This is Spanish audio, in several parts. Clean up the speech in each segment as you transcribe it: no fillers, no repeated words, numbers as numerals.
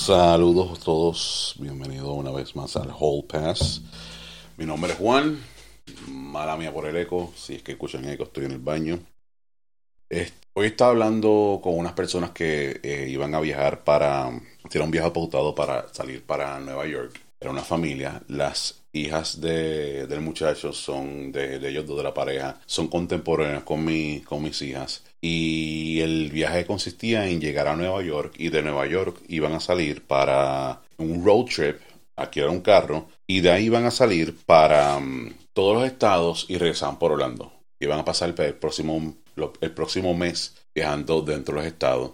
Saludos a todos, bienvenidos una vez más al Hall Pass. Mi nombre es Juan, mala mía por el eco, si es que escuchan eco, estoy en el baño. Hoy estaba hablando con unas personas que iban a viajar tienen un viaje pautado para salir para Nueva York. Era una familia, las hijas del muchacho son de ellos dos de la pareja, son contemporáneas con mis hijas. Y el viaje consistía en llegar a Nueva York y de Nueva York iban a salir para un road trip, alquilar un carro y de ahí iban a salir para todos los estados y regresaban por Orlando. Iban a pasar el próximo mes viajando dentro de los estados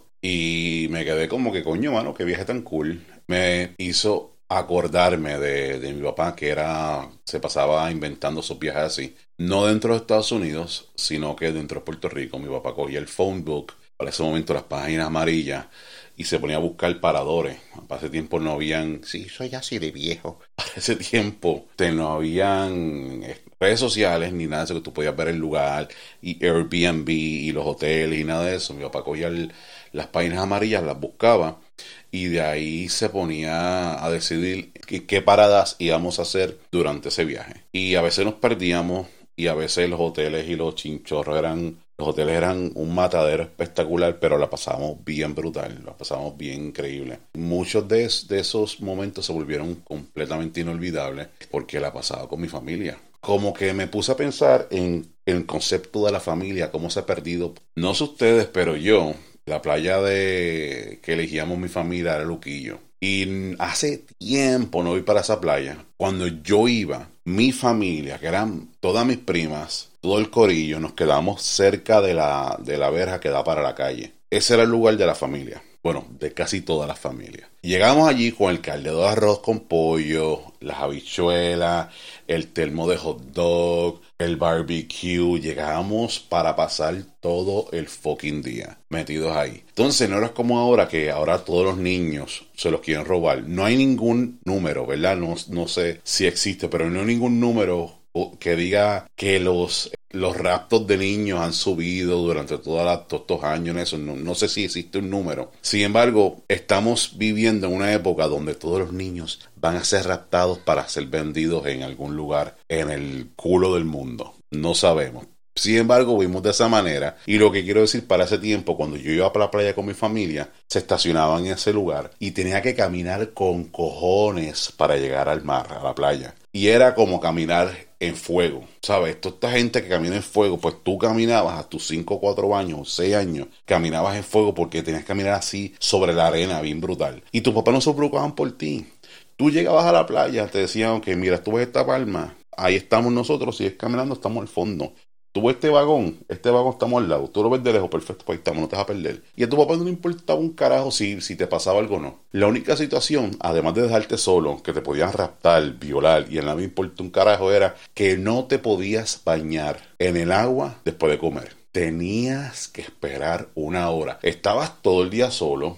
y me quedé como que coño, mano, qué viaje tan cool. Me hizo acordarme de mi papá que se pasaba inventando esos viajes así. No dentro de Estados Unidos, sino que dentro de Puerto Rico. Mi papá cogía el phone book, para ese momento las páginas amarillas, y se ponía a buscar paradores. Para ese tiempo no habían... Sí, soy así de viejo. Para ese tiempo no habían redes sociales ni nada de eso que tú podías ver el lugar, y Airbnb y los hoteles y nada de eso. Mi papá cogía las páginas amarillas, las buscaba, y de ahí se ponía a decidir qué paradas íbamos a hacer durante ese viaje. Y a veces nos perdíamos, y a veces los hoteles y los chinchorros los hoteles eran un matadero espectacular, pero la pasábamos bien brutal, la pasábamos bien increíble. Muchos de esos momentos se volvieron completamente inolvidables porque la pasaba con mi familia. Como que me puse a pensar en el concepto de la familia, cómo se ha perdido. No sé ustedes, pero yo, la playa que elegíamos mi familia era Luquillo. Y hace tiempo no voy para esa playa. Cuando yo iba, mi familia, que eran todas mis primas, todo el corillo, nos quedamos cerca de la verja que da para la calle. Ese era el lugar de la familia. Bueno, de casi todas las familias. Llegamos allí con el caldero de arroz con pollo, las habichuelas, el termo de hot dog, el barbecue. Llegábamos para pasar todo el fucking día metidos ahí. Entonces no era como ahora, que ahora todos los niños se los quieren robar. No hay ningún número, ¿verdad? No sé si existe, pero no hay ningún número que diga que los raptos de niños han subido durante todos estos años. Eso no sé si existe un número. Sin embargo, estamos viviendo en una época donde todos los niños van a ser raptados para ser vendidos en algún lugar en el culo del mundo. No sabemos. Sin embargo, vimos de esa manera. Y lo que quiero decir, para ese tiempo, cuando yo iba para la playa con mi familia, se estacionaban en ese lugar y tenía que caminar con cojones para llegar al mar, a la playa. Y era como caminar en fuego, ¿sabes? Toda esta gente que camina en fuego, pues tú caminabas a tus 5, 4 años, 6 años, caminabas en fuego porque tenías que caminar así sobre la arena, bien brutal. Y tus papás no se preocupaban por ti. Tú llegabas a la playa, te decían, ok, mira, tú ves esta palma, ahí estamos nosotros, sigues caminando, estamos al fondo. Tú ves este vagón estamos al lado, tú lo ves de lejos, perfecto, pues ahí estamos, no te vas a perder. Y a tu papá no le importaba un carajo si te pasaba algo o no. La única situación, además de dejarte solo, que te podían raptar, violar, y en la me importa un carajo, era que no te podías bañar en el agua después de comer. Tenías que esperar 1 hora. Estabas todo el día solo.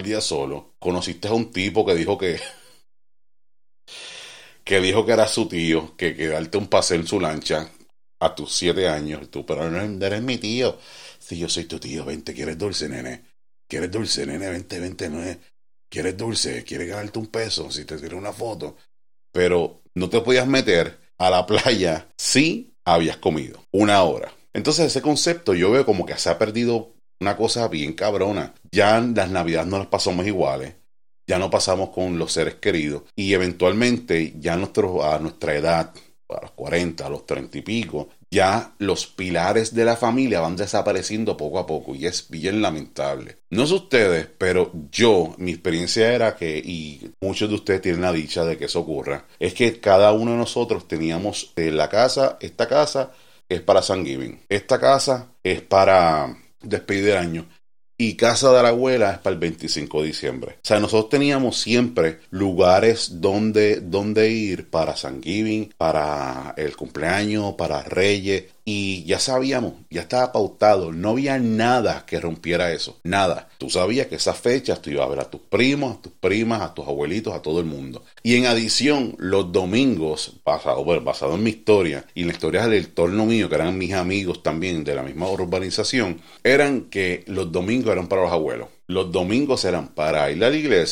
Conociste a un tipo que dijo que era su tío, que darte un paseo en su lancha a tus 7 años, tú, pero no eres mi tío. Si yo soy tu tío, vente, ¿quieres dulce, nene? ¿Quieres dulce, nene? Vente, no es. ¿Quieres dulce? ¿Quieres ganarte un peso? Si te tiro una foto. Pero no te podías meter a la playa si habías comido 1 hora. Entonces ese concepto yo veo como que se ha perdido una cosa bien cabrona. Ya las navidades no las pasamos iguales. Ya no pasamos con los seres queridos. Y eventualmente ya a nuestra edad, a los 40, a los 30 y pico, ya los pilares de la familia van desapareciendo poco a poco y es bien lamentable. No sé ustedes, pero mi experiencia era que, y muchos de ustedes tienen la dicha de que eso ocurra, es que cada uno de nosotros teníamos esta casa es para Thanksgiving, esta casa es para despedir el año, y casa de la abuela es para el 25 de diciembre. O sea, nosotros teníamos siempre lugares donde ir para Thanksgiving, para el cumpleaños, para Reyes. Y ya sabíamos, ya estaba pautado. No había nada que rompiera eso. Nada. Tú sabías que esas fechas tú ibas a ver a tus primos, a tus primas, a tus abuelitos, a todo el mundo. Y en adición, los domingos, basado en mi historia y en la historia del entorno mío, que eran mis amigos también de la misma urbanización, eran que los domingos eran para los abuelos. Los domingos eran para ir a la iglesia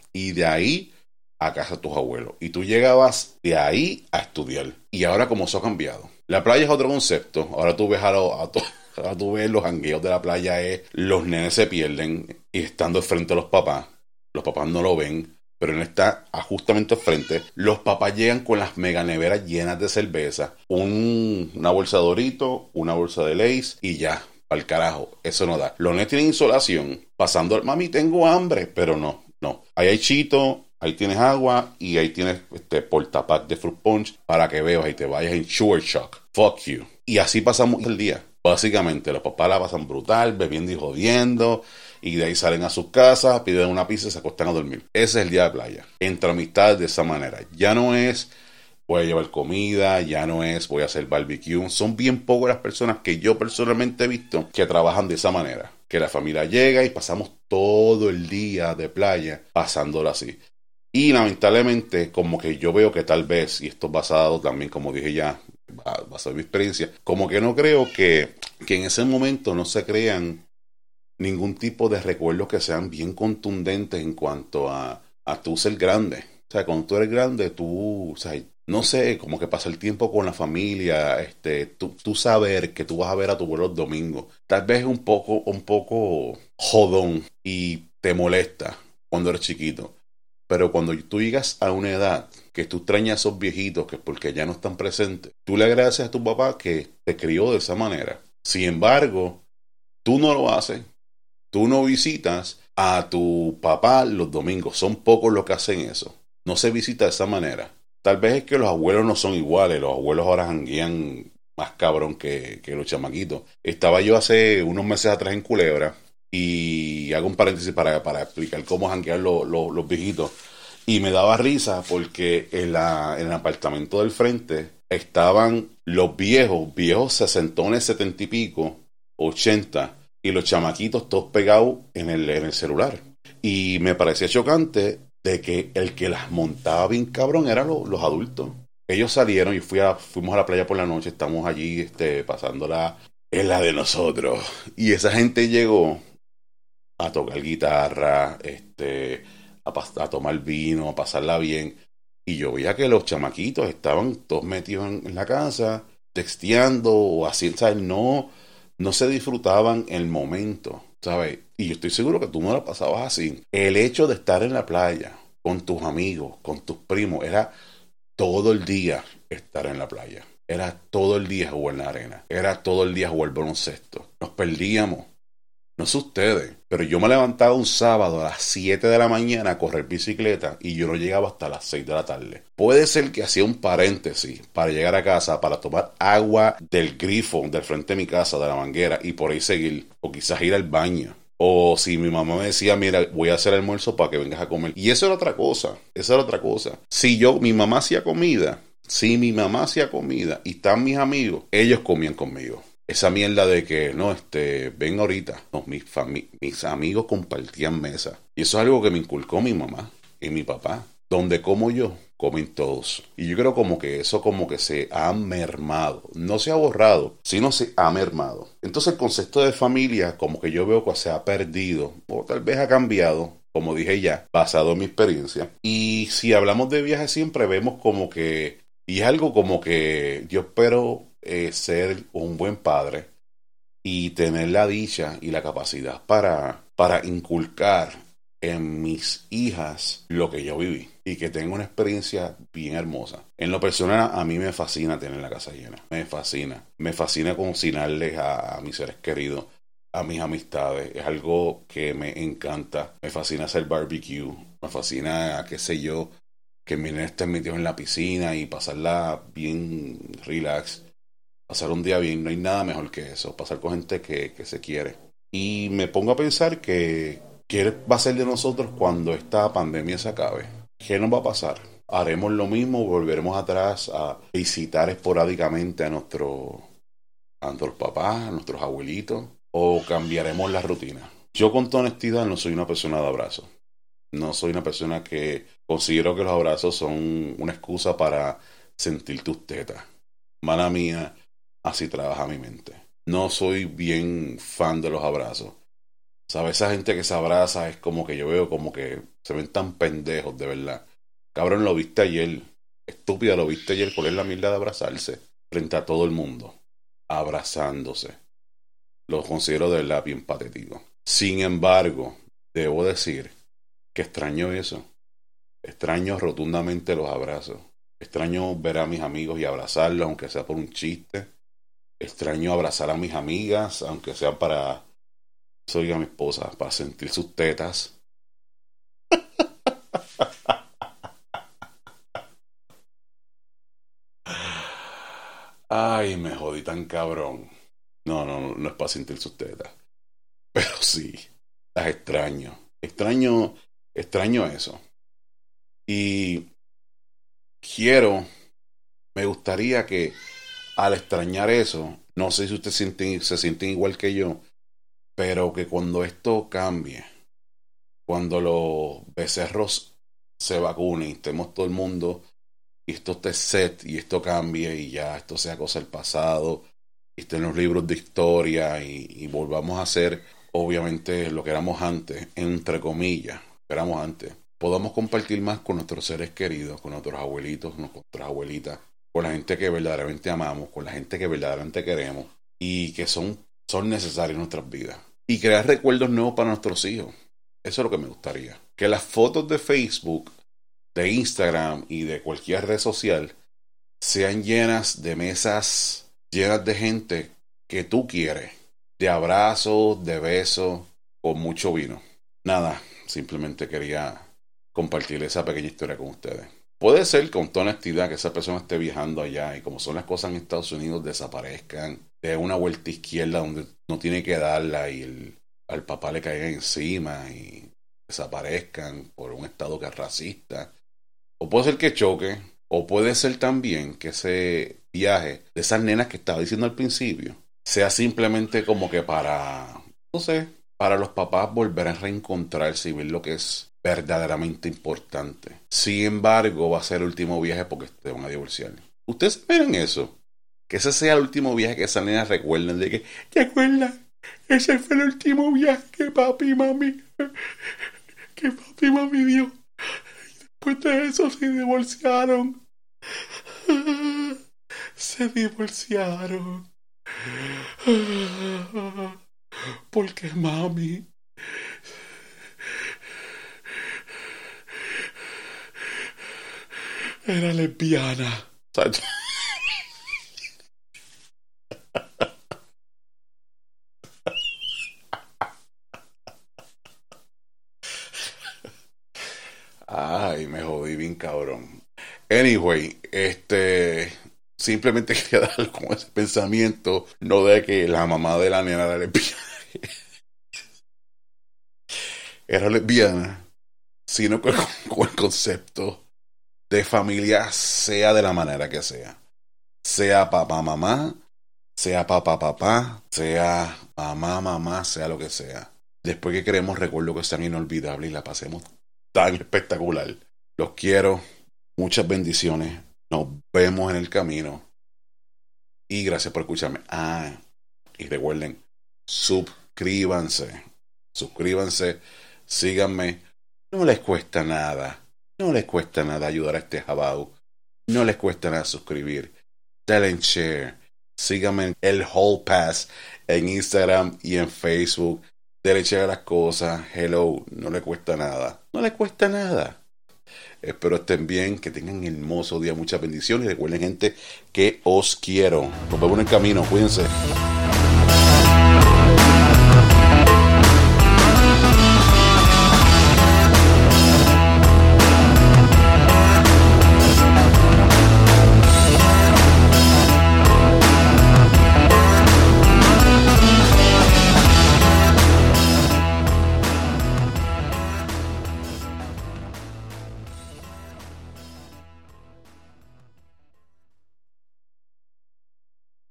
y de ahí a casa de tus abuelos. Y tú llegabas de ahí a estudiar. Y ahora como eso ha cambiado. La playa es otro concepto. Ahora tú ves ahora tú ves los jangueos de la playa, los nenes se pierden y estando frente a los papás. Los papás no lo ven, pero él está justamente al frente. Los papás llegan con las mega neveras llenas de cerveza, una bolsa de Doritos, una bolsa de Lay's y ya, al carajo, eso no da. Los nenes tienen insolación, pasando, mami, tengo hambre, pero no. Ahí hay chito, ahí tienes agua y ahí tienes portapack de fruit punch para que bebas y te vayas en sure shock. Fuck you. Y así pasamos el día. Básicamente, los papás la pasan brutal, bebiendo y jodiendo, y de ahí salen a sus casas, piden una pizza y se acuestan a dormir. Ese es el día de playa. Entre amistades de esa manera. Ya no es voy a llevar comida, ya no es voy a hacer barbecue. Son bien pocas las personas que yo personalmente he visto que trabajan de esa manera. Que la familia llega y pasamos todo el día de playa pasándolo así. Y lamentablemente, como que yo veo que tal vez, y esto es basado también, como dije ya, basado en mi experiencia, como que no creo que en ese momento no se crean ningún tipo de recuerdos que sean bien contundentes en cuanto a tú ser grande. O sea, cuando tú eres grande, tú, o sea, no sé, como que pasa el tiempo con la familia, tú saber que tú vas a ver a tu abuelo el domingo, tal vez es un poco jodón y te molesta cuando eres chiquito. Pero cuando tú llegas a una edad que tú extrañas a esos viejitos que porque ya no están presentes, tú le agradeces a tu papá que te crió de esa manera. Sin embargo, tú no lo haces. Tú no visitas a tu papá los domingos. Son pocos los que hacen eso. No se visita de esa manera. Tal vez es que los abuelos no son iguales. Los abuelos ahora janguean más cabrón que los chamaquitos. Estaba yo hace unos meses atrás en Culebra. Y hago un paréntesis para explicar cómo janguean los viejitos. Y me daba risa porque en el apartamento del frente estaban los viejos sesentones, 70 y pico, 80, y los chamaquitos todos pegados en el celular. Y me parecía chocante de que el que las montaba bien cabrón eran los adultos. Ellos salieron y fuimos a la playa por la noche, estamos allí pasándola en la de nosotros. Y esa gente llegó a tocar guitarra, a tomar vino, a pasarla bien. Y yo veía que los chamaquitos estaban todos metidos en la casa, texteando o así, ¿sabes? No se disfrutaban el momento, ¿sabes? Y yo estoy seguro que tú no la pasabas así. El hecho de estar en la playa con tus amigos, con tus primos, era todo el día estar en la playa. Era todo el día jugar en la arena. Era todo el día jugar baloncesto. Nos perdíamos. No sé ustedes, pero yo me levantaba un sábado a las 7 de la mañana a correr bicicleta y yo no llegaba hasta las 6 de la tarde. Puede ser que hacía un paréntesis para llegar a casa, para tomar agua del grifo del frente de mi casa, de la manguera, y por ahí seguir, o quizás ir al baño. O si mi mamá me decía, mira, voy a hacer almuerzo para que vengas a comer. Y eso era otra cosa, Si mi mamá hacía comida, y están mis amigos, ellos comían conmigo. Esa mierda de que, no, ven ahorita. No, mis amigos compartían mesa. Y eso es algo que me inculcó mi mamá y mi papá. Donde como yo, comen todos. Y yo creo como que eso como que se ha mermado. No se ha borrado, sino se ha mermado. Entonces el concepto de familia como que yo veo que se ha perdido. O tal vez ha cambiado, como dije ya, basado en mi experiencia. Y si hablamos de viajes siempre vemos como que... Y es algo como que yo espero... ser un buen padre y tener la dicha y la capacidad para inculcar en mis hijas lo que yo viví y que tenga una experiencia bien hermosa. En lo personal, a mí me fascina tener la casa llena. Me fascina cocinarles a mis seres queridos, a mis amistades. Es algo que me encanta. Me fascina hacer barbecue. Me fascina, qué sé yo, que mis nenes estén metidos en la piscina y pasarla bien relax. Pasar un día bien, no hay nada mejor que eso, pasar con gente que se quiere. Y me pongo a pensar que ¿qué va a ser de nosotros cuando esta pandemia se acabe? ¿Qué nos va a pasar? ¿Haremos lo mismo? ¿Volveremos atrás a visitar esporádicamente a nuestros papás, a nuestros abuelitos? ¿O cambiaremos la rutina? Yo con toda honestidad no soy una persona de abrazos. No soy una persona que considero que los abrazos son una excusa para sentir tus tetas. Mala mía. Así trabaja mi mente. No soy bien fan de los abrazos. ¿Sabes? Esa gente que se abraza es como que yo veo como que se ven tan pendejos, de verdad. Cabrón, lo viste ayer. Estúpida, lo viste ayer. ¿Cuál es la mierda de abrazarse? Frente a todo el mundo. Abrazándose. Lo considero de verdad bien patético. Sin embargo, debo decir que extraño eso. Extraño rotundamente los abrazos. Extraño ver a mis amigos y abrazarlos, aunque sea por un chiste. Extraño abrazar a mis amigas, aunque sea para, soy a mi esposa, para sentir sus tetas. Ay, me jodí tan cabrón. No es para sentir sus tetas. Pero sí, las extraño. Extraño eso. Y quiero, me gustaría que al extrañar eso, no sé si ustedes se sienten igual que yo, pero que cuando esto cambie, cuando los becerros se vacunen, estemos todo el mundo, y esto esté set, y esto cambie, y ya esto sea cosa del pasado, y estén los libros de historia, y volvamos a hacer, obviamente, lo que éramos antes, entre comillas, que éramos antes. Podamos compartir más con nuestros seres queridos, con nuestros abuelitos, con nuestras abuelitas, con la gente que verdaderamente amamos, con la gente que verdaderamente queremos y que son necesarios en nuestras vidas. Y crear recuerdos nuevos para nuestros hijos. Eso es lo que me gustaría. Que las fotos de Facebook, de Instagram y de cualquier red social sean llenas de mesas, llenas de gente que tú quieres. De abrazos, de besos, con mucho vino. Nada, simplemente quería compartir esa pequeña historia con ustedes. Puede ser con toda honestidad que esa persona esté viajando allá y como son las cosas en Estados Unidos desaparezcan de una vuelta izquierda donde no tiene que darla y al papá le caiga encima y desaparezcan por un estado que es racista. O puede ser que choque, o puede ser también que ese viaje de esas nenas que estaba diciendo al principio sea simplemente como que para, no sé, para los papás volver a reencontrarse y ver lo que es verdaderamente importante. Sin embargo, va a ser el último viaje porque te van a divorciar. ¿Ustedes ven eso? Que ese sea el último viaje que esas nenas recuerden de que, ¿te acuerdas? Ese fue el último viaje que papi y mami dio. Después de eso se divorciaron. Se divorciaron. Porque mami era lesbiana. Ay, me jodí bien cabrón. Anyway, simplemente quería dar como ese pensamiento, no de que la mamá de la nena era lesbiana, sino con el concepto de familia sea de la manera que sea. Sea papá, mamá, sea papá, sea mamá, sea lo que sea. Después que queremos recuerdos que sean inolvidables y la pasemos tan espectacular. Los quiero, muchas bendiciones. Nos vemos en el camino. Y gracias por escucharme. Y recuerden, suscríbanse, síganme. No les cuesta nada. No les cuesta nada ayudar a este jabao. No les cuesta nada suscribir. Denle share. Síganme en el Hall Pass en Instagram y en Facebook. Denle share a las cosas. Hello. No les cuesta nada. No les cuesta nada. Espero estén bien, que tengan un hermoso día, muchas bendiciones y recuerden gente que os quiero. Nos vemos en el camino, cuídense.